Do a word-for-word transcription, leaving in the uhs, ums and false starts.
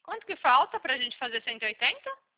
Quanto que falta pra gente fazer cento e oitenta?